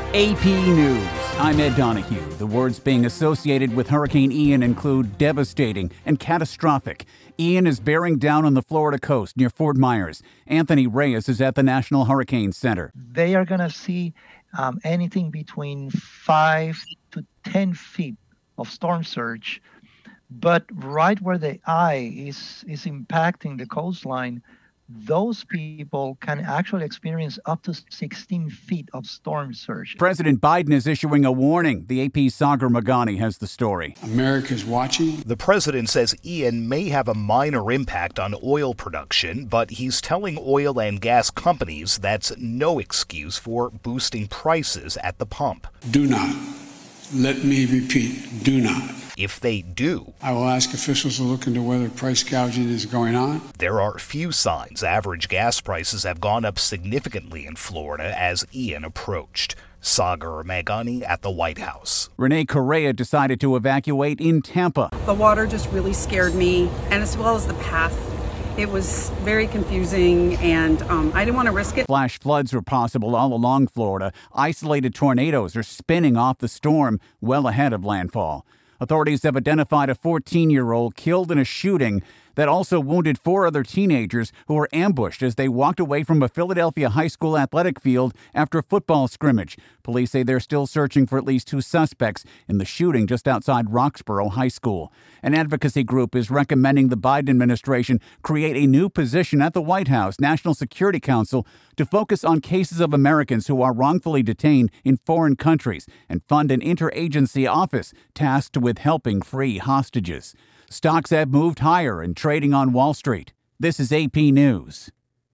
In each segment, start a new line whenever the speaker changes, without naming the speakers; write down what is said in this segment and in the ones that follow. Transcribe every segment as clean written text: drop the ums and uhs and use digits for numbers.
AP News. I'm Ed Donahue. The words being associated with Hurricane Ian include devastating and catastrophic. Ian is bearing down on the Florida coast near Fort Myers. Anthony Reyes is at the National Hurricane Center.
They are going to see anything between 5 to 10 feet of storm surge. But right where the eye is impacting the coastline, those people can actually experience up to 16 feet of storm surge.
President Biden is issuing a warning. The AP's Sagar Meghani has the story.
America's watching.
The president says Ian may have a minor impact on oil production, but he's telling oil and gas companies that's no excuse for boosting prices at the pump.
Do not. Let me repeat, do not.
If they do,
I will ask officials to look into whether price gouging is going on.
There are few signs average gas prices have gone up significantly in Florida as Ian approached. Sagar Meghani at the White House.
Renee Correa decided to evacuate in Tampa.
The water just really scared me, and as well as the path. It was very confusing, and I didn't want to risk it.
Flash floods were possible all along Florida. Isolated tornadoes are spinning off the storm well ahead of landfall. Authorities have identified a 14-year-old killed in a shooting that also wounded 4 other teenagers who were ambushed as they walked away from a Philadelphia high school athletic field after a football scrimmage. Police say they're still searching for at least 2 suspects in the shooting just outside Roxborough High School. An advocacy group is recommending the Biden administration create a new position at the White House National Security Council to focus on cases of Americans who are wrongfully detained in foreign countries and fund an interagency office tasked with helping free hostages. Stocks have moved higher and trading on Wall Street. This is AP News.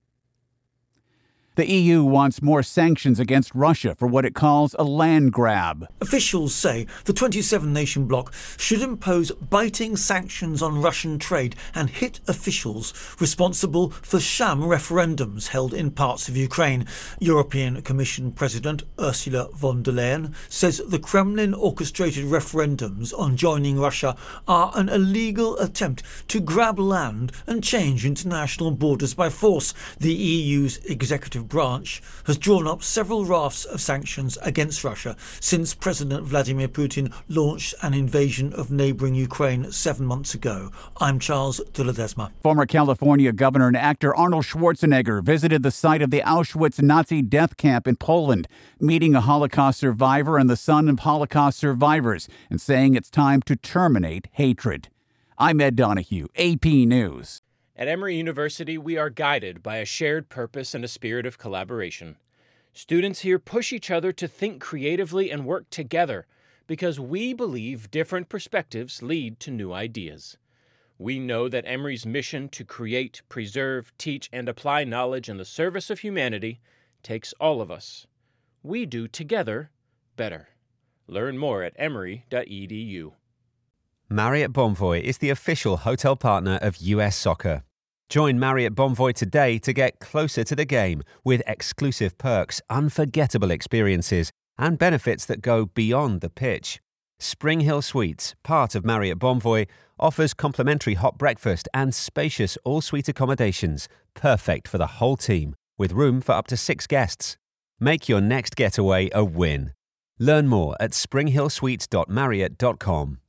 The EU wants more sanctions against Russia for what it calls a land grab.
Officials say the 27-nation bloc should impose biting sanctions on Russian trade and hit officials responsible for sham referendums held in parts of Ukraine. European Commission President Ursula von der Leyen says the Kremlin-orchestrated referendums on joining Russia are an illegal attempt to grab land and change international borders by force. The EU's executive branch has drawn up several rafts of sanctions against Russia since President Vladimir Putin launched an invasion of neighbouring Ukraine 7 months ago. I'm Charles de Ledesma.
Former California governor and actor Arnold Schwarzenegger visited the site of the Auschwitz Nazi death camp in Poland, meeting a Holocaust survivor and the son of Holocaust survivors, and saying it's time to terminate hatred. I'm Ed Donahue, AP News.
At Emory University, we are guided by a shared purpose and a spirit of collaboration. Students here push each other to think creatively and work together because we believe different perspectives lead to new ideas. We know that Emory's mission to create, preserve, teach, and apply knowledge in the service of humanity takes all of us. We do together better. Learn more at emory.edu.
Marriott Bonvoy is the official hotel partner of US Soccer. Join Marriott Bonvoy today to get closer to the game with exclusive perks, unforgettable experiences, and benefits that go beyond the pitch. Spring Hill Suites, part of Marriott Bonvoy, offers complimentary hot breakfast and spacious all-suite accommodations, perfect for the whole team, with room for up to 6 guests. Make your next getaway a win. Learn more at springhillsuites.marriott.com.